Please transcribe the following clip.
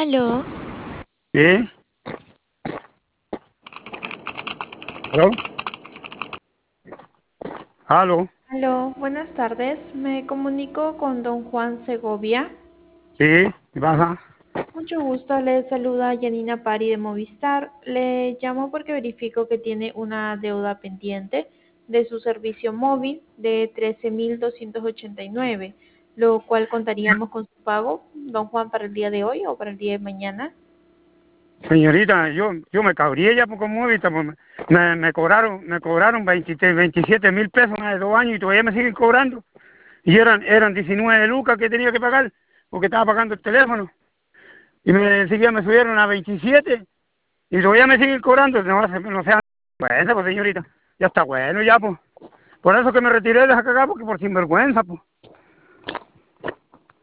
Aló, Sí, aló, aló, Aló, buenas tardes. Me comunico con don Juan Segovia. sí, ¿qué pasa? Mucho gusto, le saluda Yanina Pari de Movistar. Le llamo porque verifico que tiene una deuda pendiente de su servicio móvil de 13.289, lo cual contaríamos con su pago, don Juan, para el día de hoy o para el día de mañana. Señorita, yo me cabría ya por móvil, me cobraron 23, 27.000 pesos más de 2 años y todavía me siguen cobrando. Y eran 19 lucas que tenía que pagar porque estaba pagando el teléfono. Y enseguida me subieron a 27 y todavía me siguen cobrando. No sea bueno, pues señorita, ya está bueno ya, pues. Por eso que me retiré de esa cagada, porque por sinvergüenza, pues.